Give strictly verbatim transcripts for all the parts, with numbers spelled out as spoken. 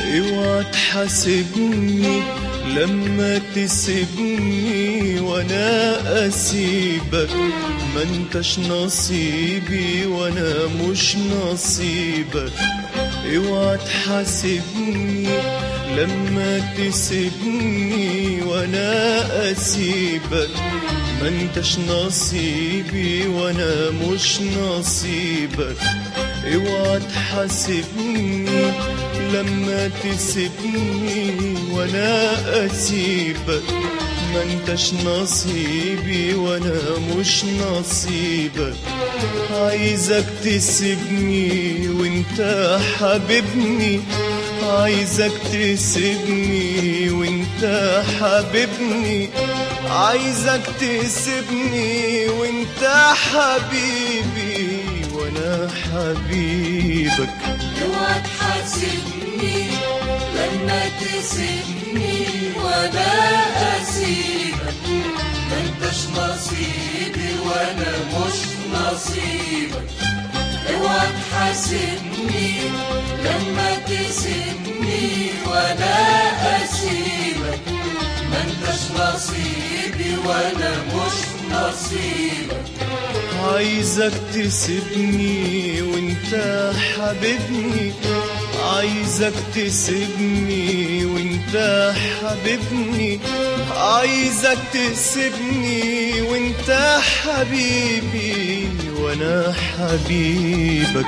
اوعى تحاسبني لما تسيبني وانا اسيبك، ما انتش نصيبي وانا مش نصيبك. اوعى تحاسبني لما تسيبني وانا اسيبك، ما انتش نصيبي وانا مش نصيبك. اوعى تحاسبني لما تسيبني وانا اسيبك، ما انتش نصيبي وانا مش نصيبك. عايزك تسيبني وانت حبيبني، عايزك تسيبني وانت حبيبني، عايزك تسيبني وانت حبيبي وانا حبيبك. اوعى تحاسبني لما تسيبني وانا اسيبك، ما انتش نصيبي وانا مش نصيبك. اوعى تحاسبني لما تسيبني وانا اسيبك، ما انتش نصيبي وانا مش نصيبك. عايزك تسيبني وانت حبيبني، عايزك تسيبني وانت حبيبني، عايزك تسيبني وانت حبيبي وانا حبيبك.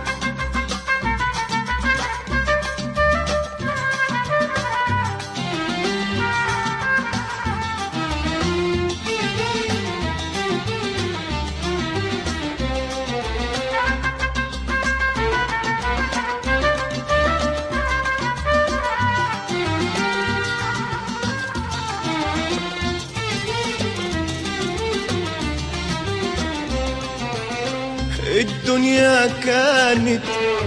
الدنيا كانت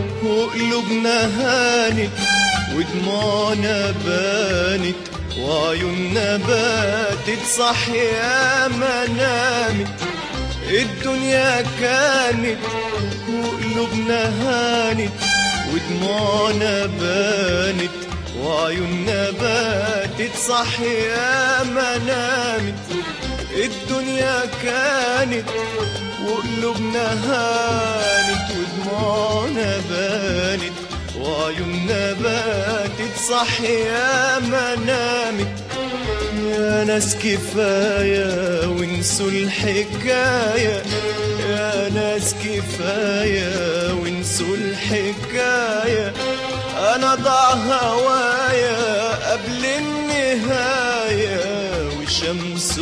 وقلوبنا هانت، ودموعنا بانت وعيوننا باتت صحيا ما نامت. الدنيا كانت وقلوبنا هانت، ودموعنا بانت وعيوننا باتت صحيا ما نامت. الدنيا كانت وقلوبنا هانت، ودموعنا بانت وعيوننا باتت صحيا ما نامت. يا ناس كفاية وانسوا الحكاية، يا ناس كفاية وانسوا الحكاية. أنا ضاع هوايا قبل النهاية والشمس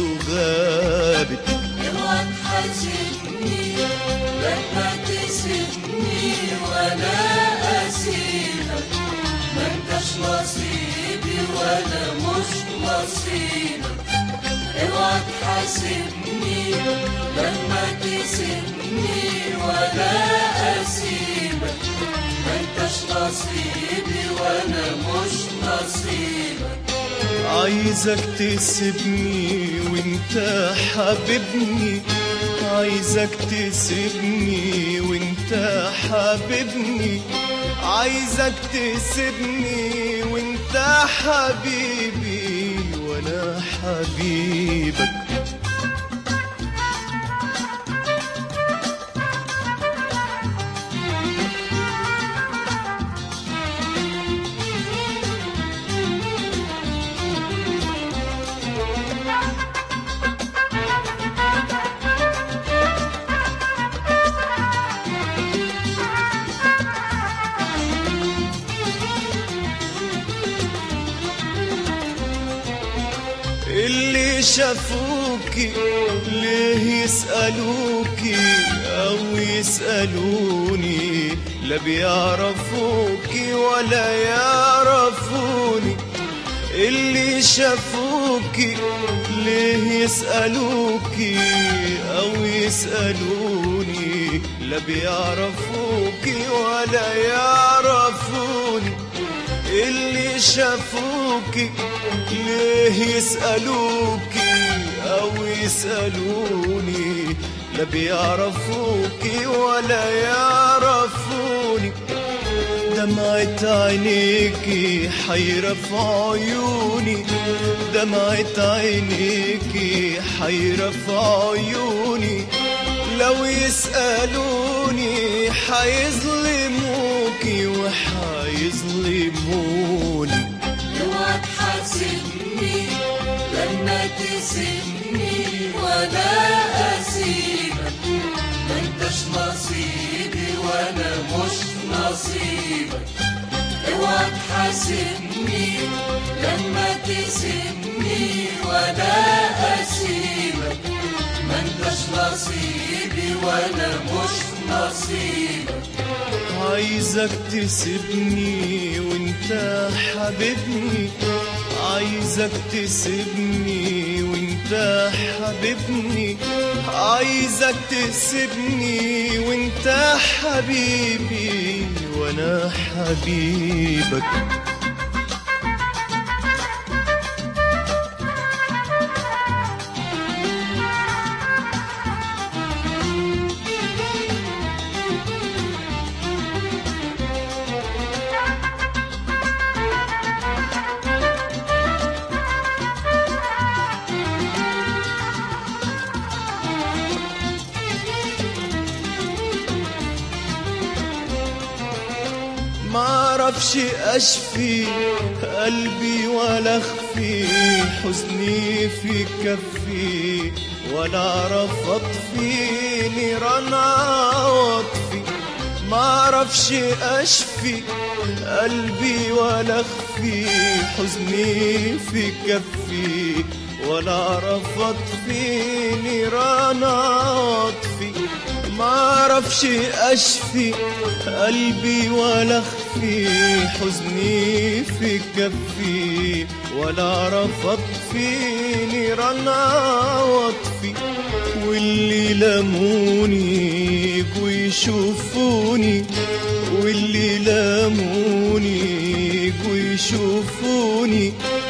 غابت. اوعى تحاسبني لما تسيبني وانا اسيبك، ما انتش نصيبي وانا مش نصيبك. اوعى تحاسبني لما تسيبني وانا اسيبك، ما انتش نصيبي وانا مش نصيبك. عايزك تسيبني وانت حبيبني، عايزك تسيبني وانت حبيبني، عايزك تسيبني وانت حبيبي وانا حبيبك. اللي شافوكي ليه يسألوكي أو يسألوني، لا بيعرفوكي ولا يعرفوني. اللي شافوكي ليه يسألوكي أو يسألوني، لا بيعرفوكي ولا يعرفوني. اللي شافوكي ليه يسألوكي أو يسألوني، لا بيعرفوكي ولا يعرفوني. دمعة عينيكي حيرة في عيوني، دمعة عينيكي حيرة في عيوني، لو يسألوني حيظلموكي وحيظلموني. اوعى تحاسبني لما تسيبني ولا اسيبك، ما انتش نصيبي وانا مش نصيبك. اوعى تحاسبني لما تسيبني ولا اسيبك، ما انتش نصيبي وانا مش نصيبك. عايزك تسيبني وانت حبيبني، عايزك تسيبني وانت حبيبني، عايزك تسيبني وانت حبيبي وانا حبيبك. معرفش اشفي قلبي ولا اخفي حزني في كفي، ولا اعرف اطفي نيران عواطفي. معرفش اشفي قلبي ولا اخفي حزني في كفي، ولا اعرف اطفي نيران عواطفي. معرفش اشفي قلبي ولا اخفي حزني في كفي، ولا اعرف اطفي نيران عواطفي. واللي لاموني يجوا يشوفوني، واللي لاموني يجوا يشوفوني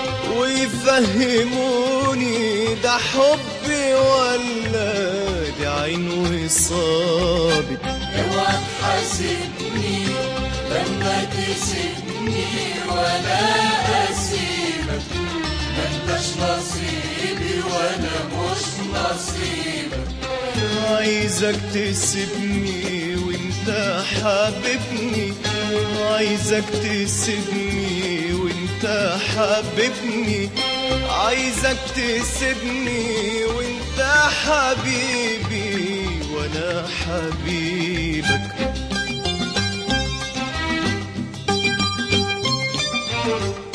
ويفهموني ده حبي ولا دي عين وصابت. اوعى تحاسبني لما تسيبني ولا اسيبك، ما انتش نصيبي وانا مش نصيبك. عايزك تسيبني وانت حبيبني، عايزك تسيبني وانت حبيبني، عايزك تسيبني وانت حبيبي وانا حبيبك.